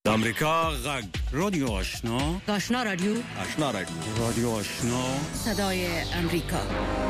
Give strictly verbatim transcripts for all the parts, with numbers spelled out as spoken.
د امریکا غږ رادیو آشنا آشنا رادیو آشنا رادیو رادیو آشنا صدای امریکا.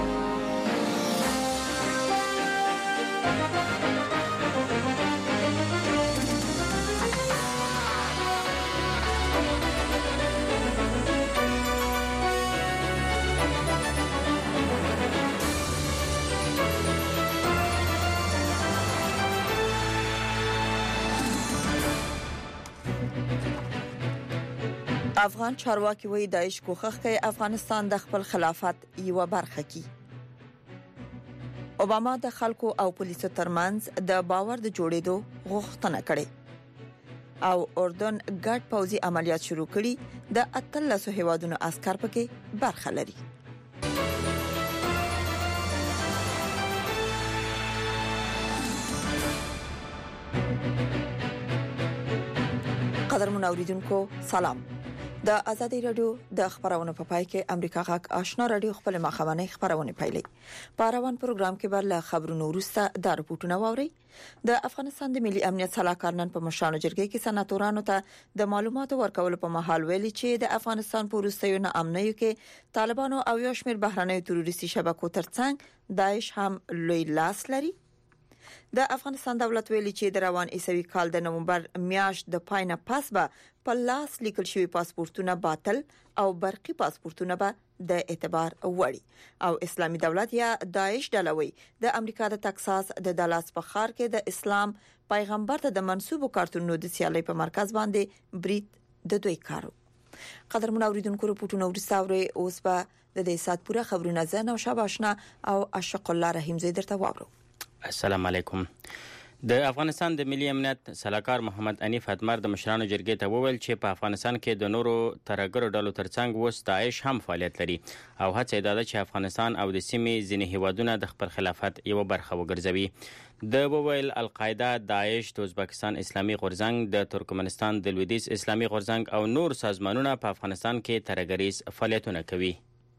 افغان چارواکي وایي داعش کوښښ کوي افغانستان د خپل خلافت یو برخه کړي. اوباما د خلکو او پولیسو ترمنځ د باور د جوړېدو غوښتنه کړې او اردن ګډ پوځي عملیات شروع کړي. د اتلسو هیوادونو عسكر پکې برخه لري. قدرمن اوریدونکو سلام. د ازادي رادیو د خبرونو په پای کې امریکا غږ آشنا رادیو خپل مخابنۍ خبرونه پیلې. په روان پروګرام کې بر له خبرونو وروسته د رپورټونو واوري. د افغانستان د ملي امنیت صلاحکار نن په مشرانو جرګې کې سناتورانو ته د معلوماتو ورکولو په محل ویلي چې د افغانستان په وروستیو ناامنیو کې طالبانو او یو شمېر بهرنیو تروریستي شبکو ترڅنګ داعش هم لوی لاس لري. د افغانستان دولت ویلي چې د روان عیسوي کال د نومبر میاشت د پاینه پس به په لاس لیکل شوی پاسپورتونه باطل او برقي پاسپورتونه به د اعتبار وړي او اسلامي دولت یا داعش ډلوي د امریکا د تکساس د دالاس په ښار کې د اسلام پیغمبر ته د منسوبو کارتونو د سیالي په مرکز باندې برید د دوی کارو. قدرمن اوریدونکو رپورټونه ورساوري اوس به د دې سات پوره خبرونه زنه او شاباشنا او اشق الله رحیم زید درته واورو. السلام علیکم. د افغانستان د ملي امنیت صلاحکار محمد انیف اتمر د مشرانو جرګې ته وویل چې په افغانستان کې د نورو ترهګرو ډلو ترڅنګ اوس داعش هم فعالیت لري او هڅه ده چې افغانستان او د سیمې ځینې هیوادونه د خپل خلافت یو برخه وګرځوي. د وویل القاعده، داعش، د ازبکستان اسلامي غورځنګ، د ترکمنستان د لویدیځ اسلامي غورځنګ او نور سازمانونه په افغانستان کې ترهګریز فعالیتونه کوي.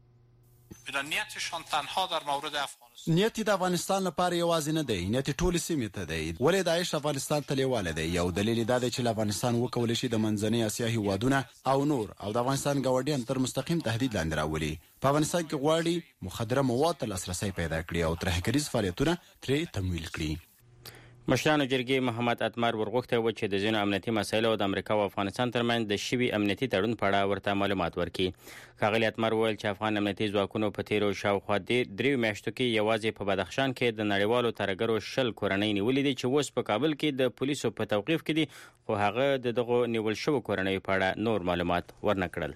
نیتشان تنها در مورد افغانستان نیت د افغانستان لپاره یوازې نه دی، نیت ټول سیمې ته دی. ولې داعش افغانستان ته لیواله دی؟ یو دلیل دا دی چې افغانستان وکول شي د منځنۍ اسیا هیوادونه او نور او د افغانستان ګاونډیان تر مستقیم تهدید لاندې راولي. په افغانستان کې غواړي مخدره مواد ته لاسرسي پیدا کړي او ترهګریز فعالیتونه ترې تمویل کړي. مشرانو جرګې محمد اتمر ورغوښته و چې د ځینو امنیتي مسایلو د امریکا او افغانستان ترمنځ د شوي امنیتي تړون په اړه ورته معلومات ورکړي. ښاغلي اتمر وویل چې افغان امنیتي ځواکونو په تیرو شاوخوا دریو میاشتو کې یوازې په بدخشان کې د نړیوالو ترهګرو شل کورنۍ نیولې دي چې اوس په کابل کې د پولیسو په توقیف کې دي، خو هغه د دغو نیول شوو کورنیو په اړه نور معلومات ورنه کړل.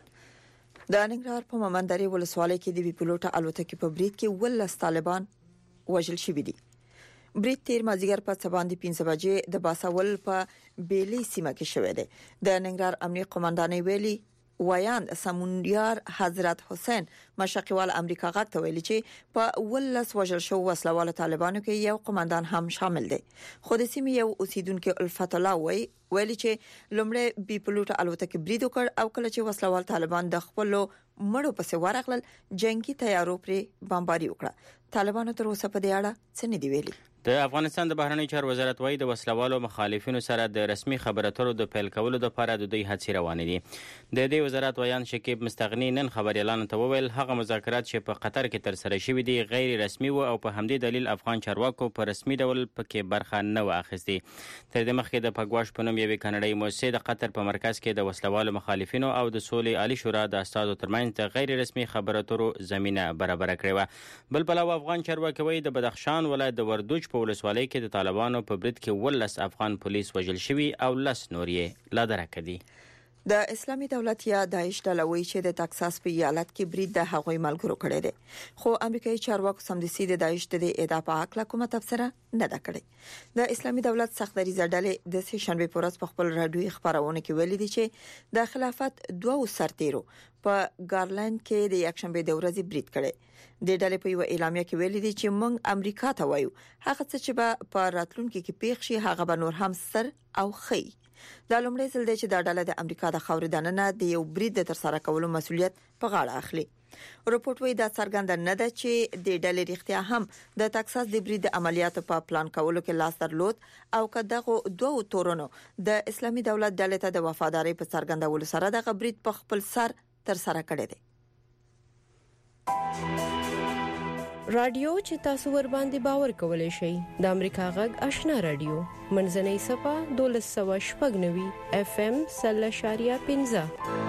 د ننګرهار په مومندري ولسوالۍ کې د بي پيلوټه الوتکې په برید کې ولس طالبان وژل شوي دي. برید تیر مازیګر په سباندې پنځه بجې د باساول په بیلی سیمه کې شوې ده. د ننګرهار امنیت قومندانۍ ویلي ویان سمونیار حضرت حسین مشقوال امریکا غږ ته ویلي چې په ولس وژل شو وسلوال طالبانو کې یو قومندان هم شامل دی. خو د سیمې یو اوسیدونکو الفت الله وی ویلي چې لومړی بي پيلوټه الوتکې برید وکړ او کله چې وسلوال طالبان د خپل مړو پسې ورغلل جنگي تیارو پرې بمباري وکړه. طالبانو تر اوسه په دې اړه څه نه دی ویلي. د افغانستان د بهرنی چارو وزارت وايي د وسلوالو مخالفینو سره د رسمي خبرو اترو د پیل کولو لپاره د دوی هڅې روانې دي. د دې وزارت ویان شکیب مستغنی نن خبريالانو ته وویل هغه مذاکرات چې په قطر کې تر سره شوي دي غیر رسمي وو او په همدې دلیل افغان چارواکو په رسمي ډول پکې برخه نه و اخیستي. تر دې مخکې د پګواش په نوم یوې کاناډایي مؤسسې د قطر په مرکز کې د وسلوالو مخالفینو او د سولې عالی شورا د استادو ترمنځ د غیر رسمي خبرو اترو زمينه برابر کړې و. بل پلو افغان چارواکي وایي د بدخشان ولایت د وردوج په ولسوالۍ کې د طالبانو په برید کې ولس افغان پولیس وژل شوي او لس نور یې لا درکه دي. د اسلامي دولت یا داعش ډلوي چې د تکساس په ایالت کې برید د هغوی ملګرو کړی دی، خو امریکایي چارواکو سمدستي د داعش د اعدام په اړه کومه تبصره نه ده کړې. د اسلامي دولت سختدریزه ډلې د سه شنبه په ورځ په خپل راډیوي خبرونه کې ویلي دي چې د خلافت دوه سرتیرو په ګارلند کې د یکشنبه د ورځې برید کړی. د ډلې په یو اعلامیه کې ویلي دي چې موږ امریکا ته وایو هغه څه چې به په راتلونکي کې پیښ شي هغه به نور هم سر او خي. دا لومړی ځل دی چې دا ډله د امریکا د خاورې دننه د یو برید د ترسره کولو مسولیت په غاړه اخلي. رپورټ وایي دا څرګنده نه ده چې د ډلې رښتیا هم د تکساس د برید عملیاتو په پلان کولو کې لاس درلود او کداغه دوه تورونو د اسلامي دولت ډلې ته د وفاداری په څرګندولو سره د برید په خپل سر تر سره کړی دی. رادیو چې تاسو ور باندې باور کولای شئ د امریکا غږ آشنا رادیو منځنۍ صفه دولس سوه شپږ نوي اف ام سل شاریه پنځه.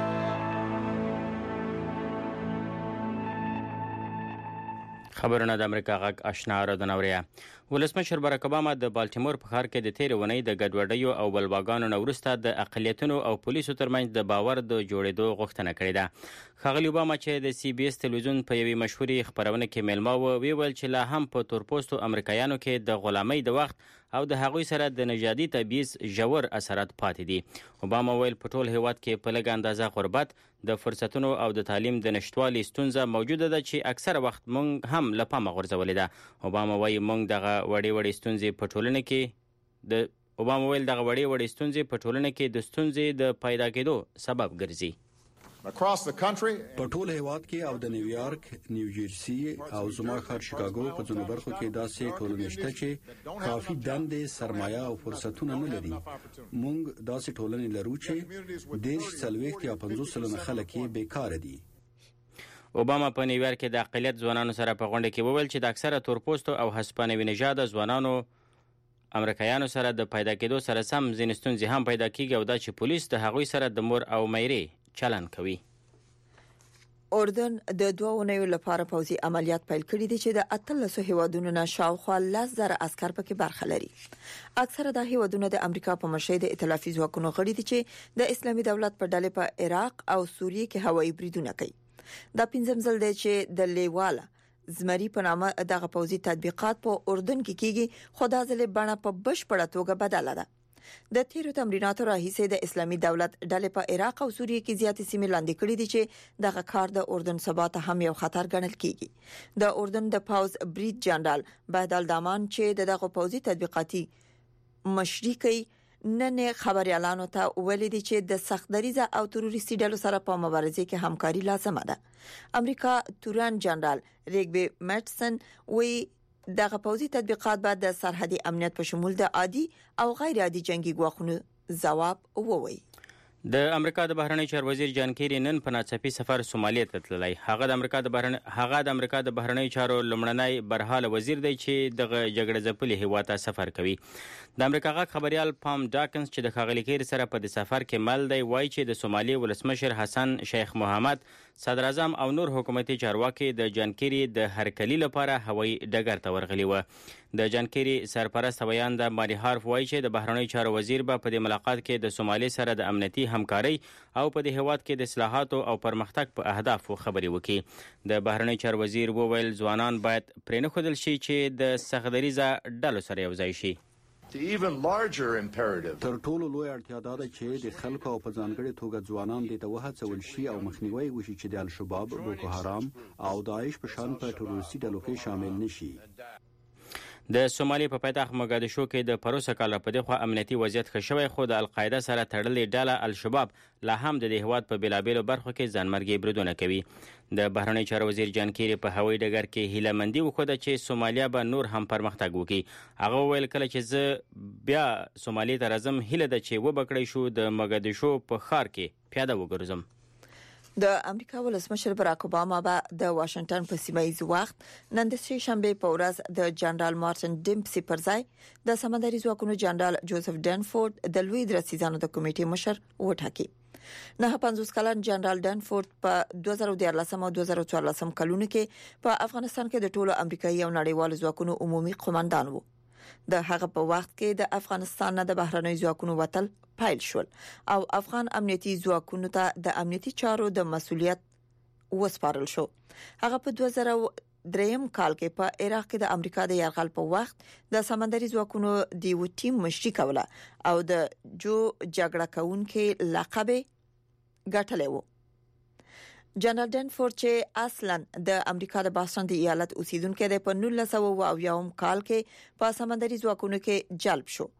خبرونه د امریکا غږ آشنا رادنوریا. ولسمشر باراک اوباما د بالټیمور په ښار کې د تیر ونې د ګډوډیو او بلواګانو نو وروسته د اقلیتونو او پولیسو ترمنځ د باور د جوړېدو غوښتنه کړې ده. ښاغلي اوباما چې د سی بي اس تلویزیون په یوې مشهوري خبرونه کې میلمه و ویل چې لا هم په تورپوستو امریکایانو کې د غلامۍ د وخت او د هغوی سره د نژادي تبعیض ژور اثرات پاتې دي. اوباما ویل په ټول هیواد کې په لږ اندازه غربت د فرصتونو او د تعلیم د نشټوالي ستونزه موجوده ده چې اکثره وخت مونږ هم له پامه غورځولې ده. اوباما وایي مونږ دغه وړې وړې ستونزې په ټولنه کې د اوباما ویل دغه وړې وړې ستونزې په ټولنه کې د ستونزې د پیدا کېدو سبب ګرځي. په ټول هیواد کې او د نیویارک، نیوجرسي او زما ښار شیکاګو په ځینو برخو کې داسې ټولنې شته چې کافي دندې، سرمایه او فرصتونه نه لري. موږ داسې ټولنې لرو چې دېرش څلوېښت یا پنځوس سلنه خلک یې بیکاره دي. اوباما په نیویارک کې د اقلیت ځوانانو سره په غونډه کې وویل چې د اکثره تورپوستو او هسپانوي نژاده ځوانانو امریکایانو سره د پیدا کېدو سره سم ځینې ستونزې هم پیدا کیږي او دا چې پولیس د هغوی سره د مور او میرې چلن کوي. اردن د دوه اونیو لپاره پوځي عملیات پیل کړي دي چې د اتلسو هیوادونو نه شاوخوا لس زره عسكر پکې برخه لري. اکثره د هیوادونو د امریکا په مشرۍ د ائتلافي ځواکونو غړي دي چې د اسلامي دولت په ډلې په عراق او سوریه کې هوایي بریدونه کوي. دا پنځم ځل دی چې د لیواله زمری په نامه دغه پوځي تطبیقات په اردن کې کیږي، خو دا ځل بڼه په بشپړه توګه بدله ده. د تیرو تمریناتو راهیسې د اسلامي دولت ډلې په عراق او سوریه کې زیاتې سیمې لاندې کړې دي چې دغه کار د اردن ثبات هم یو خطر ګڼل کیږي. د اردن د پاوز برید جنرال بهدل دامان چې دغه پوځي تطبیقاتي مشري کوي نن خبريالانو ته ویلي دي چې د سختدریزه او تروریستي ډلو سره په مبارزه کې همکاري لازمه ده. امریکا توران جنرال ریګبي میټسن وی دغه پوځي تطبیقات بعد د سرحدي امنیت په شمول د عادي او غیر عادي جنگي ګواښونو ځواب ووي. د امریکا د بهرنی چارو وزیر جان کیری نن په ناڅاپي سفر سومالیه ته تللی. هغه د امریکا د بهرنی هغه د امریکا د بهرنی چارو لمړنی برحاله وزیر دی چې دغه جګړه ځپلي هیواد ته سفر کوي. د امریکا غا خبريال پام ډاکنز چې د ښاغلي کیری سره په د سفر کې مل دی وایي چې د سومالي ولسمشر حسن شیخ محمد، صدر اعظم او نور حکومتي چارواکي د جان کیری د هرکلی لپاره هوایي ډګر ته ورغلي و. د جان کیری سرپرست ویان د ماری هارف وایي چې د بهرنی چارو وزیر به په دې ملاقات کې د سومالي سره د امنیتي همکاري او په دې هیواد کې د اصلاحاتو او پرمختګ په اهدافو خبري وکړي. د بهرنی چارو وزیر وویل ځوانان باید پرې نه ښودل شي چې د سختدریزه ډلو سره یو ځای شي. تر ټولو لوی اړتیا ده چې د خلکو او په ځانګړي توګه ځوانان دې ته وهڅول شي او مخنیوي وشي چې د الشباب، بوکو حرام او داعش په شان په تروریستي ډلو کې شامل نشي. د سومالي په پایتخت موګادیشو کې د پروسه کال په دغه امنیتي وضعیت ښه شوی، خو د القاعده سره تړلې ډله الشباب لا هم د هیواد په بیلابیلو برخو کې ځانمرګي بریدونه کوي. د بهرنی چارو وزیر جان کیری په هوایي ډګر کې هیله مندي وکړه چې سومالیا به نور هم پرمختګ وکړي. هغه ویل کله چې زه بیا سومالي ته راځم هیله ده چې وبکړی شو د موګادیشو په ښار کې پیاده وګرځم. د امریکا ولسمشر باراک اوباما به د واشنگټن په سیمایي وخت نن د سه شنبه په ورځ د جنرال مارټن ډیمپسي پر ځای د سمندري ځواکونو جنرال جوزف ډنفورد د لوی درسیزانو د کمیټې مشر وټاکي. نه پنځوس کلن جنرال ډنفورد په دوه زره دیارلس او دوه زره څوارلس کلونو کې په افغانستان کې د ټولو امریکایي او نړیوالو ځواکونو عمومي قوماندان وو. د هغه په وخت کې د افغانستان نه د بهرنۍ ځواکونو وتل پایل شول او افغان امنیتي ځواکونو ته د امنیتي چارو د مسولیت وسپارل شو. هغه په دوه زره دریم کال کې په عراق کې د امریکا د یرغل په وخت د سمندري ځواکونو د یو ټیم مشري کوله او د جو جګړه کوونکې لقب ګټلې و. جنرال ډنفورد چې اصلا د امریکا د باستان د ایالت اوسیدونکو د په نولس سوه اویایم کال کې په سمندري ځواکونو کې جلب شو.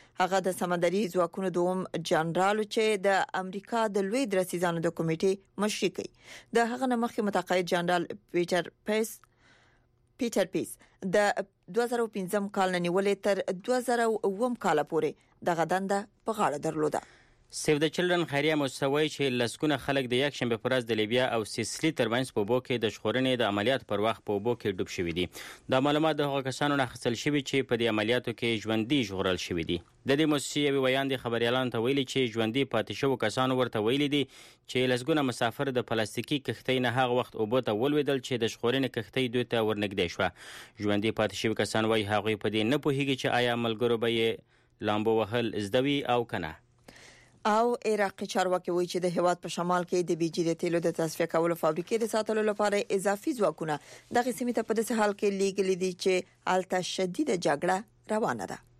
هغه د سمندري ځواکونو دوم جنرال چې د امریکا د لوی درسیزانو د کمیټې مشري کوي. د هغه مخکې متقاعد جنرال پیټر پیس پیټر پیس د دوه زره او پنځم کال نیولې تر دوه زره او اووم کال پورې د غدنده په غاړه درلوده. سیو د چلډرن خیریه موسسه چې لسګونه خلک د یک شنبه پر ورځ د لیبیا او سیسلی ترمنځ په اوبو کې د ژغورنې د عملیات پر وخت په اوبو کې ډوب شوي دي. دا معلومات د هغو کسانو نه اخیستل شوي چې په دې عملیاتو کې ژوندي ژغورل شوي دي. د دې موسسې یوې ویاندې خبریالانو ته ویلي چې ژوندي پاتې شوو کسانو ورته ویلي دي چې لسګونه مسافر د پلاستیکي کښتۍ نه هغه وخت اوبو ته ولوېدل چې د ژغورنې کښتۍ دوی ته ورنږدې شوه. ژوندي پاتې شوي کسان وایي هغوی په دې نه پوهېږي چې آیا ملګرو به یې لامبو وهل زده وي او که نه. او عراقي چارواکي وایي چې د هیواد په شمال کې د بیجی د تیلو د تصفیه کولو فابریکې د ساتلو لپاره اضافي ځواکونه دغه سیمې ته په داسې حال کې لیږلي دي چې الته شدیده جګړه روانه ده.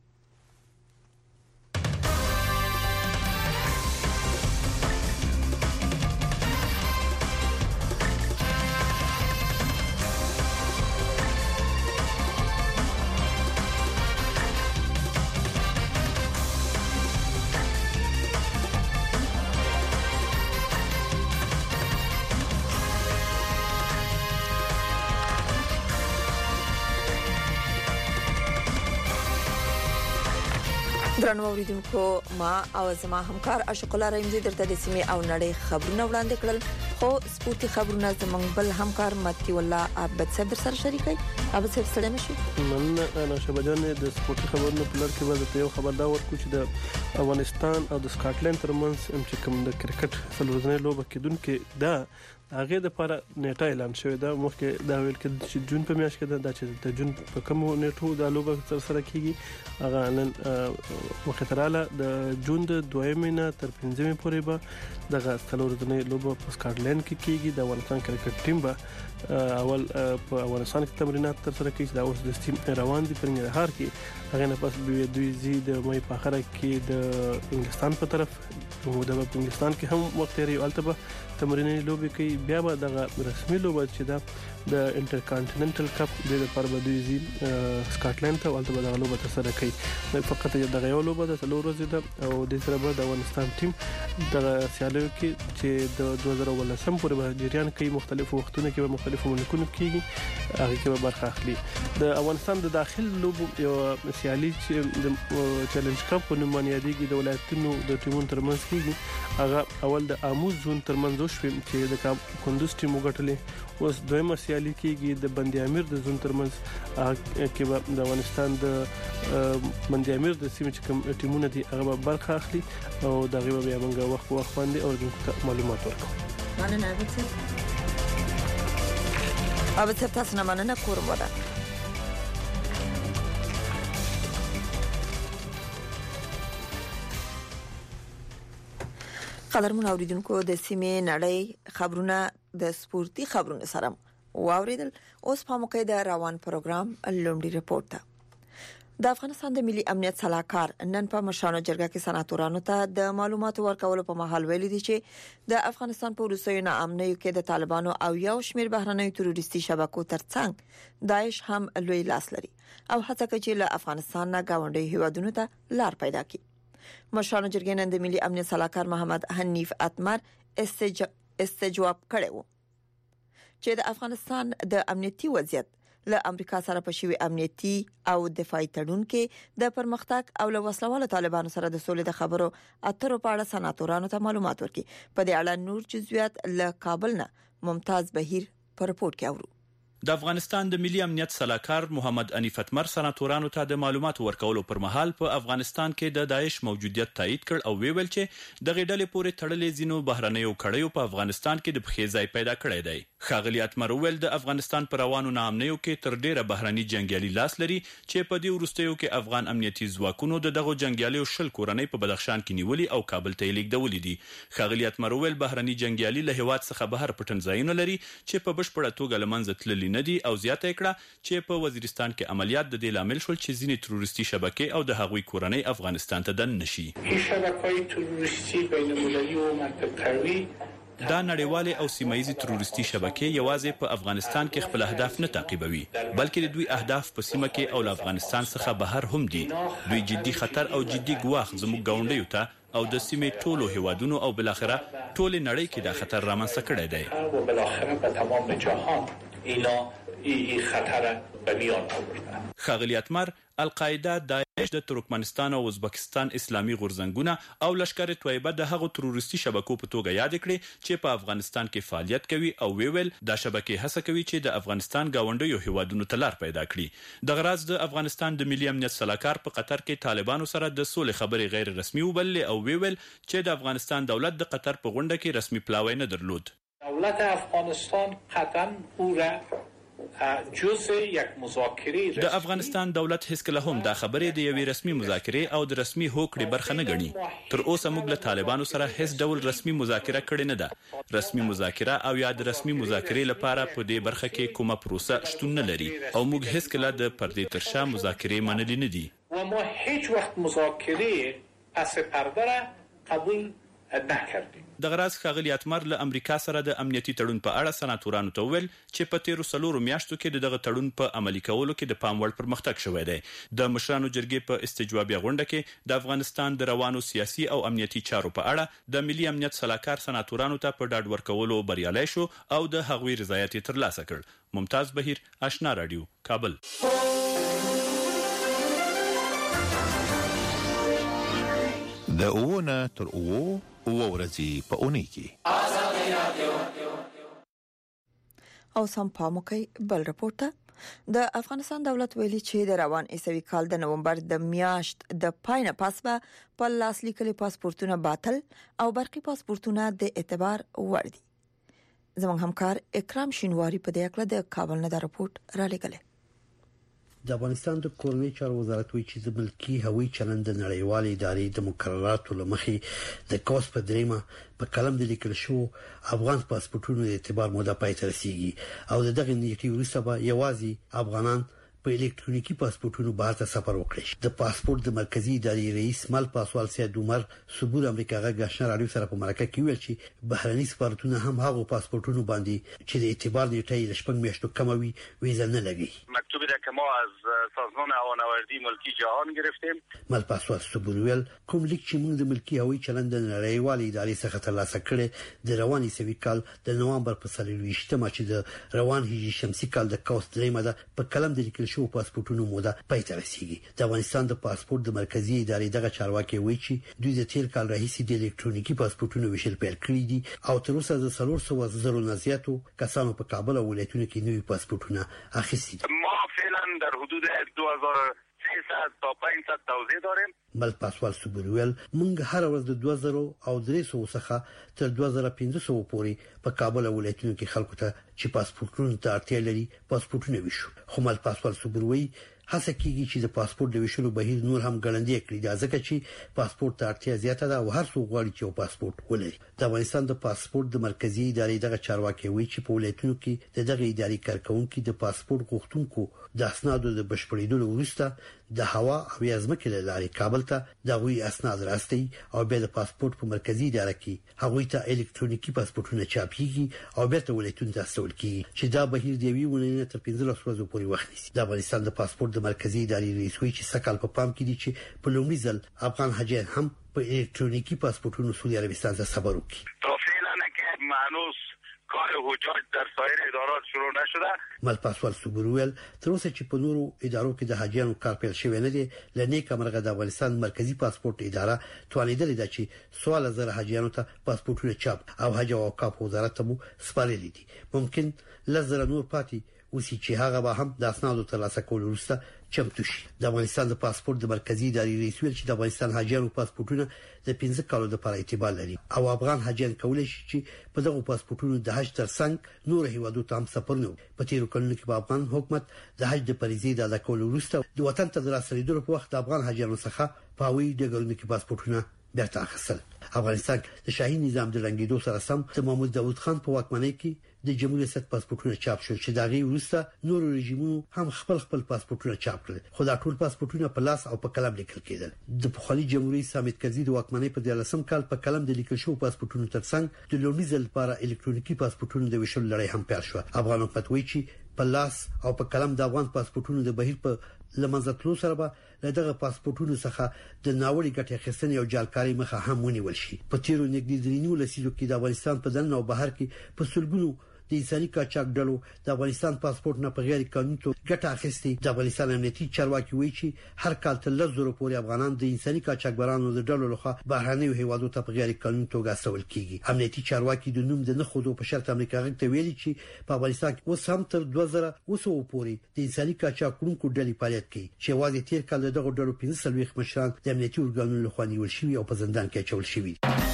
درنو اوریدونکو ما او زما همکار اشق الله رحیمزی درته د سیمې او نړۍ خبرونه وړاندې کړل، خو سپورتي خبرونه زمونږ بل همکار متي الله عبد صاحب در سره شریکای. عبد صاحب سلام شي. نن انا شبجان د سپورتي خبرونو په لړ کې به یو خبر دا ورکو چې د افغانستان او د سکاټلند ترمنځ چې کوم د کرکټ څلورځنۍ لوبه کېدونکې ده هغه د لپاره نیټه اعلان شوې ده. مخکې دا ویل کې چې جون په میاشت کې ده چې د جون په کوم نیټو د لوبه تر سره کیږي. هغه نن مخاطراله د جون د دویمې نه تر پنځمې پورې به دغه څلورځنۍ لوبه په سکاټلند کې کیږي. د افغانستان کرکټ ټیم به اول په افغانستان کې تمرینات تر سره کوي. دا اوس د ټیم روان دي په ننګرهار کې. هغه نه پس به دوی زی د مې په اخره کې د انګلستان په طرف او د انګلستان کې هم وخت لري البته تمریني لوبي کوي. بیا به دغه رسمي لوبه چې دا د انټر کانټیننټل کپ د لپاره به دوی زی سکاټلند ته البته دغه لوبه تر سره کوي. فقط دغه یو لوبه د څلور ورځې ده او د سره به د افغانستان ټیم دغه سیالیو کې چې د دوه زره ولسم پورې به جریان کوي. مختلفو وختونو کې به مختلفو ملکونو کېږي هغه کې به برخه اخلي. د افغانستان د داخل لوبو یو سیالي چې د چیلنج کپ په نوم باندې یادېږي د ولایتونو د ټیمونو ترمنځ کېږي. هغه اول د اموز زون ترمنځ وشوي چې د کندوز ټیم وګټلې. اوس دویمه سیالي کېږي د بندي امیر د زون ترمنځ کې به د افغانستان د بندي امیر د سیمې چې کوم ټیمونه دي هغه به برخه اخلي او دغه به بیا موږ وخت په وخت باندې او معلومات ورکوو. مننه ابد صاحب. تاسو نه مننه کوم ودا. قدرمن اوریدونکو د سیمې نړۍ خبرونه د سپورتي خبرونو سره واوریدل. اوس په موقع د روان پروګرام لومړی رپورت ته. د افغانستان د ملي امنیت صلاحکار نن په مشرانو جرګه کې سناتورانو ته د معلوماتو ورکولو په مهال ویلي دي چې د افغانستان په وروستیو ناامنیو کې د طالبانو او یو شمېر بهرنیو تروریستي شبکو ترڅنګ داعش هم لوی لاس لري او هڅه کوي چې له افغانستان نه گاونډي هیوادونو ته لار پیدا کړي. مشرانو جرګې نن د ملي امنیت صلاحکار محمد حنیف اتمر استج... استجواب کړو چې د افغانستان د امنیتي وضعیت له امریکا سره په شوی امنیتي او دفاعي تړون کې د پرمختګ او له وسلوالو طالبانو سره د سولې د خبرو اترو په اړه سناتورانو ته معلومات ورکړي. په دې اړه نور جزئیات له کابل نه ممتاز بهیر په رپورت کې اورو. د افغانستان د ملي امنیت صلاحکار محمد انیف اتمر سناتورانو ته د معلوماتو ورکولو پر مهال په افغانستان کې د داعش موجودیت تایید کړ او ویل چې د غډلې پورې تړلې زینو بهرنیو کړیو په افغانستان کې د بخیزای پیدا کړی دی. خاغلی اتمر ویل د افغانستان پر روانو ناامنیو کې تر ډیره بهرني جنگیالي لاس لري چې په دې وروستیو کې افغان امنیتي ځواکونو د دغه جنگیالیو شل کورنۍ په بدخشان کې نیولي او کابل ته لیږدولې دي. خاغلی اتمر ویل بهرني جنگیالي له هیواد څخه بهر پټنځایونه لري چې په بشپړه توګه لمنځه تللي نه دي او زیاته کړه چې په وزیرستان کې عملیات د دې لامل شول چې ځینې تروریستي شبکې او د هغوی کورنۍ افغانستان ته دن نشي. این شبکه‌های تروریستی بین المللی و منطقه‌ای دا نړیوالې او سیمایي تروریستي شبکې یوازې په افغانستان کې خپل اهداف نه تعقیبوي بلکې د دوی اهداف په سیمه کې او افغانستان څخه بهر هم دي. دوی جدي خطر او جدي ګواښ زموږ ګاونډیو ته او د سیمې ټولو هیوادونو او بلاخره ټول نړۍ کې دا خطر رامنځته کړی دی. او بلاخره په تمام جهان اینا ای خطر به میان آورده. ښاغلي اتمر القاعده، داعش، د ترکمنستان او ازبکستان اسلامي غورځنګونه او لشکره طیبه د هغو تروریستي شبکو په توګه یاد کړي چې په افغانستان کې فعالیت کوي او ویل دا شبکې هڅه کوي چې د افغانستان گاونډیو هیوادونو ته لار پیدا کړي. د غراض د افغانستان د ملي امنیت صلاحکار په قطر کې طالبانو سره د سولې خبرې غیر رسمي وبللې او ویل چې د افغانستان دولت د قطر په غونډه کې رسمي پلاوی نه درلود. دولت افغانستان قطعا او را جزء یک مذاکره د افغانستان دولت هیڅ کله هم دا خبرې د یوې رسمي مذاکره او د رسمي هوکړې برخه نه ګڼي. تر اوسه موږ له طالبانو سره هیڅ ډول رسمي مذاکره کړې نه ده. رسمي مذاکره او یا د رسمي مذاکرې لپاره په دې برخه کې کومه پروسه شتون نه لري او موږ هیڅ کله د پردې تر شا مذاکرې منلې نه دي. و ما هیڅ وخت مذاکره پس پرده را قبول نکردیم. د غراض ښاغلي اتمر له امریکا سره د امنیتي تړون په اړه سناتورانو ته وویل چې په تیرو څلورو میاشتو کې دغه تړون په عملي کولو کې د پام وړ پرمختګ شوی دی. د مشرانو جرګې په استجوابي غونډه کې د افغانستان د روانو سیاسي او امنیتي چارو په اړه د ملي امنیت صلاحکار سناتورانو ته په ډاډ ورکولو بریالي شو او د هغوی رضایت ترلاسه کړ. ممتاز بهیر، آشنا رادیو، کابل. د اوونه تر اوو او ورځې په اونۍ کې او سم پاموکي بل رپورټ. د افغانستان دولت ویلي چې د روان عیسوي کال د نومبر د میاشت د پای نه پس به په لاس لیکلي پاسپورتونه باطل او برقي پاسپورتونه د اعتبار وړ دي. زموږ همکار اکرام شینواری په دې اړه د کابل نه دا رپورټ را لګلې. د افغانستان د کورنۍ چارو وزارت وایي چې د ملکی هوایي چلند د نړیوالې ادارې د مقرراتو لمخې د کوس په دریمه په کلم د لیکل شو افغان پاسپورتونو د اعتبار موده پای ته رسیږي او دغه نیټه وروسته به یوازې افغانان په الکترونیکی پاسپورتونو بهر ته سفر وکړي. د پاسپورت د مرکزی ادارې رئیس مل پاسوال سید عمر صبور امریکا غږ آشنا رادیو سره په مرکه کې ویل چې بهرني سفارتونه هم هغه پاسپورتونو باندې چې د اعتبار نیټه یې شپږ میاشتو کموي ویزه نه لګي. مکتوبی را که ما از سازمان هوانوردی ملکی جهان گرفتیم. مل پاسوال صبور ویل کوم لیک چې موږ د ملکی هوایي چلند د نړیوالې ادارې څخه ترلاسه کړی د روان عیسوي کال د نومبر په څلورویشتمه چې د روان هجري شمسي کال د کوس دریمه ده په کلم د لیکل شو پاسپورتونو موده پای ته رسیږي. د افغانستان د پاسپورت د مرکزی ادارې دغه چارواکي وایي چې دوی د تیر کال راهیسې د الکترونیکی پاسپورتونو ویشل پیل کړی دي او تر اوسه د څلور سوه زرو نه زیاتو کسانو په کابل او ولایتونو کې نوي پاسپورتونه اخیستي دي. ما فعلا در حدود دو هزار و سیصد تا پانصد توزیع داریم. مل پاسوال سوبرویل مونږ هر ورځ د دوه زره او درې سوه څخه تر دوه زره پنځه سوه پورې په کابل او ولایتونو کې خلکو ته چې پاسپورتونو ته اړتیا لري پاسپورتونه ویشو. خو مل پاسوال سوبروي هڅه کوي چې د پاسپورت د ویشلو بهیر نور هم ګړندې کړي دا ځکه چې پاسپورت ته اړتیا زیاته ده او هر څوک غواړي چې یو پاسپورت ولري. د افغانستان د پاسپورت د مرکزی ادارې دغه چارواکي وایي چې په ولایتونو کې د دغه ادارې کارکونکو د پاسپورت غوښتونکو د اسنادو د بشپړېدلو وروسته د هوا او ځمکې له لارې کابل ته د غوي اسناد راستي او بیا د پاسپورت په مرکزی اداره کې هغوی ته الکترونیکی پاسپورتونه چاپیږي او بیا ته ولایتونو ته استول کیږي چې دا بهیر دی ویونه تر پنځه ورځې پورې وخت نیسي. د افغانستان د پاسپورت د مرکزی ادارې رئیس وایي چې سکهال په پام کې دي چې په لومړي ځل افغان حاجیان هم په الکترونیکی پاسپورتونو سعودي عربستان ته سفر وکړي. تا فعلا که مانوس کار حجاج در سایر ادارات شروع نشده. مل پاسوال سوبرویل تر اوسه چې په نورو ادارو کې د حاجیانو کار پیل شوی نه دی. لنیک امرغه د افغانستان مرکزی پاسپورت اداره توانیدلې ده چې سوال زره حاجیانو ته پاسپورتونه چاپ او حج او اوقاف وزارت ته مو سپارلې دي. ممکن لزر نور پاتې وسی چې هغه به هم د اسنادو ترلاسه کول وروسته چمتو شي. د افغانستان د پاسپورت د مرکزی ادارې رئیس ویل چې د افغانستان حاجیانو پاسپورتونه د پنځه کالو لپاره اعتبار لري او افغان حاجیان کولای شي چې په دغه پاسپورتونو د حج ترڅنګ نور هیوادو ته هم سفر نه وکړي. په تیرو کلونو کې په افغان حکومت د حج د فریضې د ادا کولو وروسته د وطن ته د راسلیدلو په وخت د افغان حاجیانو څخه په هوایي ډګرونو کې پاسپورتونه بیرته اخیستل. افغانستان د شاهي نظام د رنګیدو سره سم د محمود داوود خان په واکمنۍ کې د جمهوریت ریاست پاسپورتونه چاپ شول چې داغي وروسته نور رژیمونو هم خپل خپل پاسپورتونه چاپ کړل، خو دا ټول پاسپورتونه په لاس او په قلم لیکل کېدل. د پخوانی جمهوریت سمیت کزي د واکمنۍ په دیارلسم کال په قلم د لیکل شوی پاسپورتونو ترڅنګ د لومړي ځل لپاره الکترونیکي پاسپورتونو د ویشل لړۍ هم پیل شو. افغان حکومت وایي چې په لاس او په قلم د افغان پاسپورتونو د بهیر په لمنځتلو سره به له دغه پاسپورتونو څخه د ناوړي ګټې اخیستنې او جعلکاري مخه هم ونیول شي. په تیرو نږدې درینو لسیزو کې د افغانستان په دننه او بهر کې په سلګونو د انساني قاچاق ډلو د افغانستان پاسپورت نه په غیر قانوني توګه ګټه اخیستي. د افغانستان امنیتي چارواکي وایي چې هر کال تر لس زره پورې افغانان د انساني قاچاقبرانو د ډلو لخوا بهرنیو هیوادو ته په غیر قانوني توګه استول کیږي. امنیتي چارواکي د نوم د نه خودو په شرط امریکا غږ ته ویلي چې په افغانستان کې اوس هم تر دوه زره اوه سوه پورې د انساني قاچاقونکو ډلې فعالیت کوي چې واځي تیر کال دغه ډلو پنځه سلويخ مشران د امنیتي ارګانونو لخوا نیول شوي او په زندان کې اچول شوي.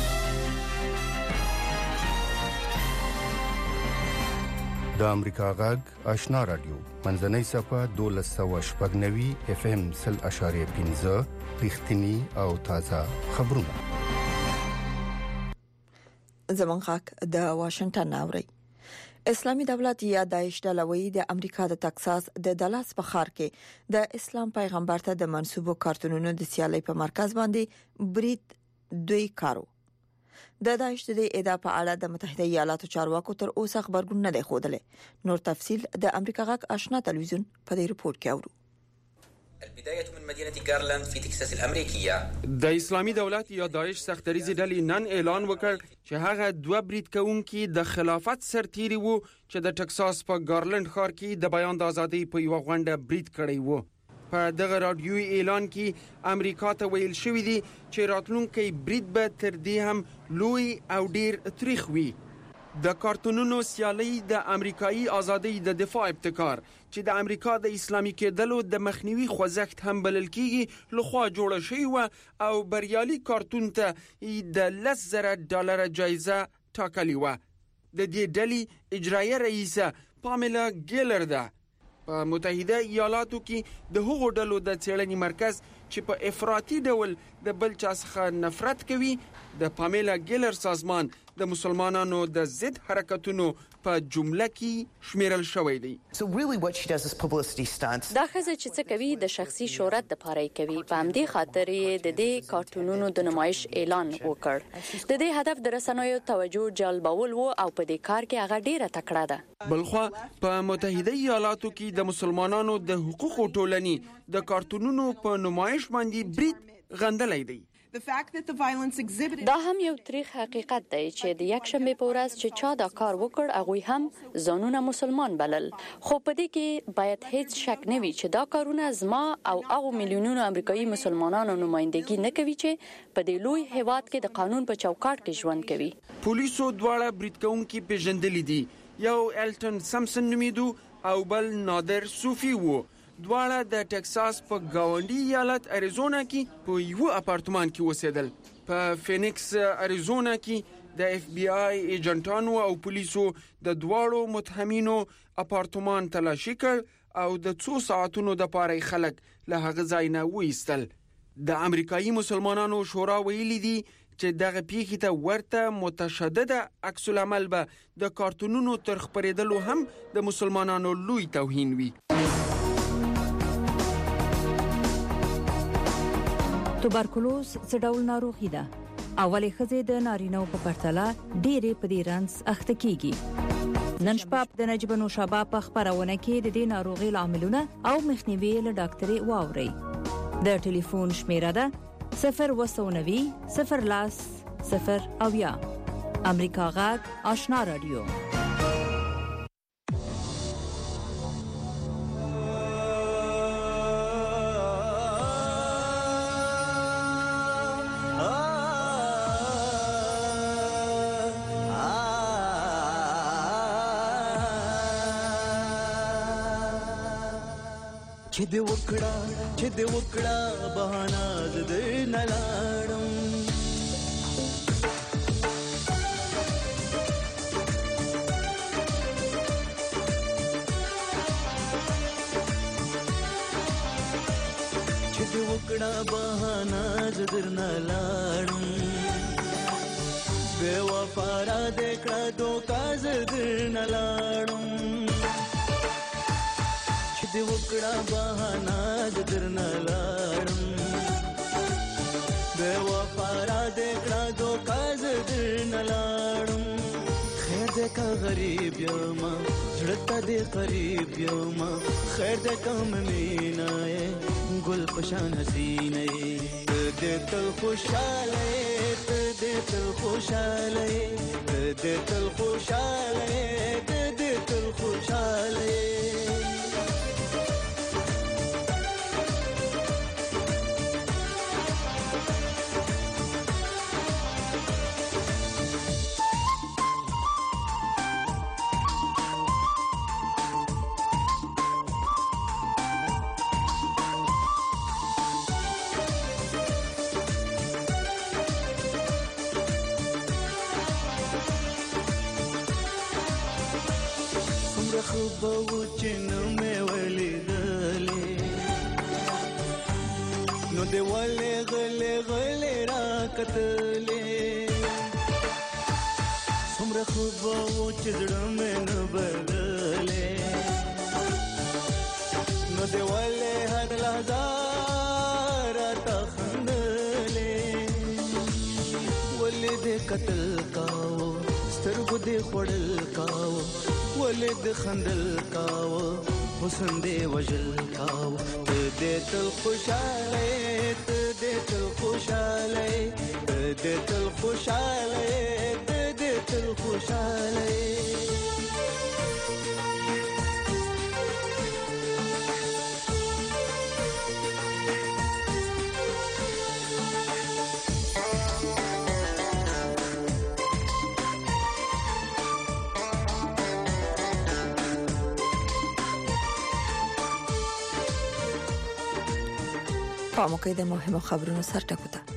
د امریکا غږ آشنا رادیو منځنۍ صفه دولس سوه شپږ نوي اف ام سل اشاریه پنځه رښتینی او تازه خبرونه. زمون غږ د واشنگټن اوري. اسلامي دولت یا داعش ډلوي د امریکا د ټکساس د دلاس په ښار کې د اسلام پیغمبر ته د منسوبو کارتونونو د سیالي په مرکز باندې برید دوی کارو. د داعش د ادعا په اړه د متحده ایالاتو چارواکو تر اوسه خبرګون نه دی خوده. نور تفصيل د امریکا غږ آشنا تلویزیون په دې رپورت کې اورو. البداية من مدينة غارلاند في تكساس الأمريكية. د اسلامي دولت یا داعش سختریزي ډلې نن اعلان وکړ چې هغه دوه برید کوونکي د خلافت سرتیري وو چې د ټکساس په غارلاند ښار کې د بیان د ازادۍ په یو غونډه برید کړی وو. په دغه رادیوي اعلان کې امریکا ته ویل شوې دي چې راتلونکي برید به تر دې هم لوی او ډیر تاریخ وي. د کارتونونو سیالي د امریکایي ازادۍ د دفاع ابتکار چې د امریکا د اسلامي کېدلو د مخنیوي خوځښت هم بلل کیږي لخوا جوړه شوی و او بریالي کارتون ته د لس زره ډالر جایزه ټاکلې و. د دې ډلې اجرایي رئیسه پامیلا ګیلر ده. په متحده ایالاتو کې د هغو ډلو د څېړنې مرکز چې په افراطي ډول د بل چا څخه نفرت کوي د پامیلا ګیلر سازمان د مسلمانانو د ضد حرکتونو په جمله کې شمیرل شوی دی. So really what she does is publicity stunts. دا خزه چې څه کوي د شخصي شهرت لپاره کوي. په همدې خاطر یې د دې کارتونونو د نمایش اعلان وکړ. د دې هدف د رسنیو توجه جلبول وو او په دې کار کې هغه ډیره تکړه ده. بلخوا په متحده ایالاتو کې د مسلمانانو د حقوقو ټولنې د کارتونونو په نمایش باندې برید غندلای دی. دا هم یو تاریخ حقیقت دی چې د یک شنبه په ورځ چې چا دا کار وکړ هغه هم ځانونه مسلمان بلل. خو په دې کې باید هیڅ شک نه وي چې دا کارونه زما او هغه میلیونونو امریکایي مسلمانانو نمائندګي نه کوي چې په دې لوی هیواد کې د قانون په چوکاټ کې ژوند کوي. پولیسو دواړه برید کوونکي پیژندلې دي. یو الټن سمسن نومیدو او بل نادر صوفي وو. دواړه د ټکساس په گاونډي ایالت اریزونا کې په یو اپارتمان کې اوسېدل. په فینکس اریزونا کې د اف بی آی ایجنټانو او پولیسو د دواړو متهمینو اپارتمان تلاشي کړ او د څو ساعتونو د پاره خلک له هغه ځای نه وېستل. د امریکایي مسلمانانو شورا ویلي دي چې دغه پیښې ته ورته متشدده عکس العمل به د کارتونونو تر خپرېدلو هم د مسلمانانو لوی توهین وي. توبرکلوز څه ډول ناروغي ده؟ اولې ښځې د نارینه‌و په پرتله ډېرې په دې رنځ اخته کیږي. نن شپه د نجیب نوشابه په خبرونه کې د دې ناروغي عاملونه او مخنیوي له ډاکټري واوري. د ټلیفون شمیره ده صفر وسو نوي صفر لاس صفر اویا. امریکا غږ آشنا رادیو. چې دې وکړه چې دې وکړه بهانه زده نه لاړم چې دې وکړه بهانه زده درنه لاړم بے وفا را دکړه دوکا درنه لاړم چې دې وکړه بهانه درنه لاړم بے وفا را دکړه دوکا درنه لاړم خیر دې کا غریب یم زړه ته دې قریب یم خیر دې کم مینای ګل پشان حسینه دې تل خوشاله دې تل خوشاله دې تل خوشاله دې تل خوشاله بو چنو مې ولیدلې نو دې ولې غلې غلې را کتلې څومره خوب وو چې زړه مې نه بدلې نو دې ولې هر لحظه راته خندلې ولې دې قتل کاوه سترګو دې خوړل کاوه ولید خندل کاو حسن دې وجل کاو دې تل خوشاله دې تل خوشاله دې تل خوشاله دې تل خوشاله پامو کې د مهمو خبرونو سرټکو ته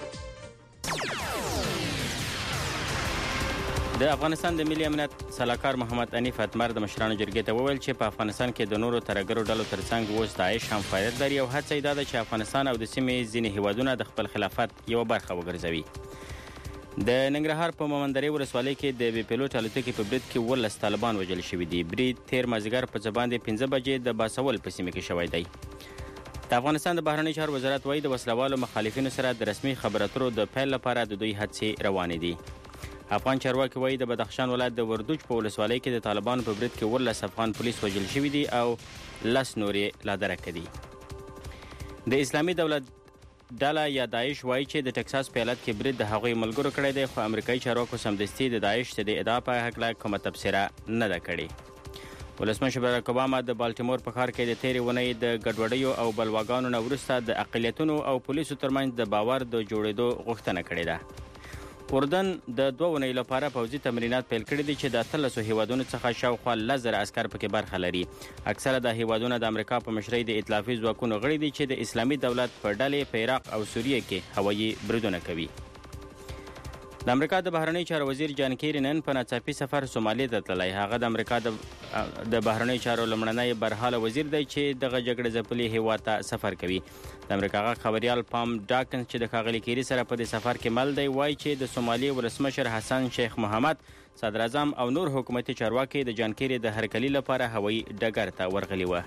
د افغانستان د ملي امنیت سلاکار محمد انیف اتمر د مشرانو جرګې ته وویل چې په افغانستان کې د نورو ترهګرو ډلو ترڅنګ اوس داعش هم فعالیت لري او هڅه یې دا ده چې افغانستان او د سیمې ځینې هیوادونه د خپل خلافت یوه برخه وګرځوي. د ننګرهار په مومندرې ولسوالۍ کې د بي پیلوټ الوتکې په برید کې ولس طالبان وژل شوي دي. برید تیر مازدیګر په څه باندې پنځه بجې د باسول په سیمه کې شوی دی. د افغانستان د بهرنیو چارو وزارت وايي د وسلوالو مخالفینو سره د رسمي خبرو اترو د پیل لپاره د دوی هڅې روانې دي. افغان چارواکي وايي د بدخشان ولایت د وردوج په ولسوالۍ کې د طالبانو په برید کې ولس افغان پولیس وژل شوي دي او لس نور یې لا درکه دي. د اسلامي دولت ډله یا داعش وايي چې د ټکساس په ایالت کې برید د هغوی ملګرو کړی دی، خو امریکایي چارواکو سمدستي د داعش د ادعا په هکله کومه تبصره نه ده کړې. ولسمشر باراک اوباما د بالټیمور په ښار کې د تېرې اونۍ د ګډوډیو او بلواګانو نه وروسته د اقلیتونو او پولیسو ترمنځ د باور د جوړېدو غوښتنه کړې ده. اردن د دوه اونۍ لپاره پوځي تمرینات پیل کړي دي چې د اتلسو هیوادونو څخه شاوخوا لس زره عسکر پکې برخه لري. اکثره د هیوادونه د امریکا په مشرۍ د ائتلافي ځواکونو غړي دي چې د اسلامي دولت په ډلې په عراق او سوریه کې هوایي بریدونه کوي. د امریکا د بهرنیو چارو وزیر جان کیری نن په ناڅاپي سفر سومالي ته تللی. هغه د امریکا د د بهرنیو چارو لومړنی برحاله وزیر دی چې دغه جګړې ځپلي هیواد ته سفر کوي. د امریکا غږ خبریال پام ډاکنز چې د ښاغلي کیری سره په دې سفر کې مل دی وایي چې د سومالي ولسمشر حسن شیخ محمد، صدر اعظم او نور حکومتي چارواکي د جان کیری د هرکلي لپاره هوایي ډګر ته ورغلي وه.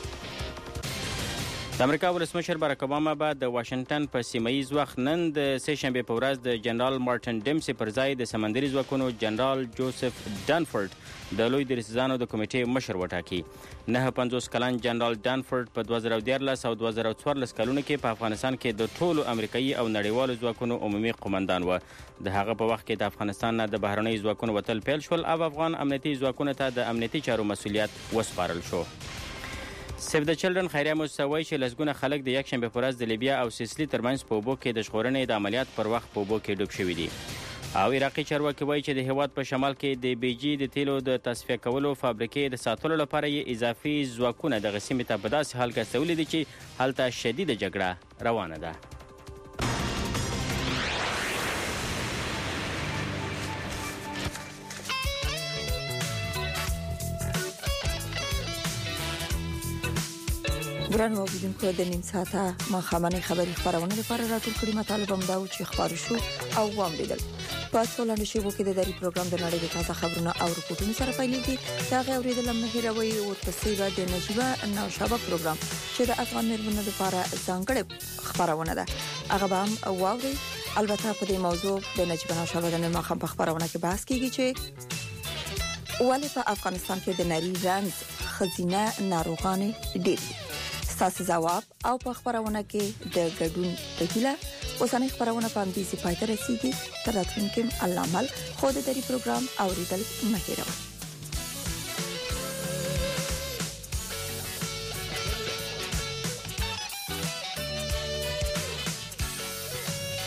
د امریکا ولسمشر باراک اوباما به د واشنگټن په سیمه ییز وخت نن د سه شنبې په ورځ د جنرال مارټن ډیمسي پر ځای د سمندري ځواکونو جنرال جوزف ډانفورد د لوی درستیزانو د کمیټې مشر وټاکي. نهه پنځوس کلن جنرال ډانفورد په دوه زره دیارلس او دوه زره څوارلس کلونو کې په افغانستان کې د ټولو امریکایي او نړیوالو ځواکونو عمومي قومندان و. د هغه په وخت کې د افغانستان نه د بهرنیو ځواکونو وتل پیل شول او افغان امنیتي ځواکونو ته د امنیتي چارو مسؤلیت وسپارل شو. سیو د چلډرن خیریه موسسه وایي چې لسګونه خلک د یکشنبې په ورځ د لیبیا او سیسلي ترمنځ په اوبو کې د ژغورنې د عملیات پر وخت په اوبو کې ډوب شوي دي. او عراقي چارواکي وایي چې د هیواد په شمال کې د بیجي د تیلو د تصفیه کولو فابریکې د ساتلو لپاره یې اضافي ځواکونه دغه سیمې ته په داسې حال کې استولي دي چې هلته شدیده جګړه روانه ده. ګرانو اوریدونکو د نیم ساعته مخامنه خبری خبرونه لپاره راټول کړي مطالب هم دا و چې خبر شو او وامیدل په څولانه شی وو کې د دری پروګرام د نړۍ د تازه خبرونه او رپورټونو سره پیلېږي دا غي اوریدل هم نه هیروي او تفصیل د نجيبه نوشابه پروګرام چې د افغان مېرمنو لپاره ځانګړې خبرونه ده هغه هم واوري البته په دې موضوع د نجيبه نوشابه د نن مخه خبرونه کې بحث کیږي چې ولې په افغانستان کې د نری رنځ خزینه ناروغانه ډېر تاسو جواب او په خبرونه کې د ګډون تهیله اوسنۍ خبرونه په دې سي پاتې رسیدي تر راتلونکي الله مل خو د دې پروګرام اوریدل مه هېروئ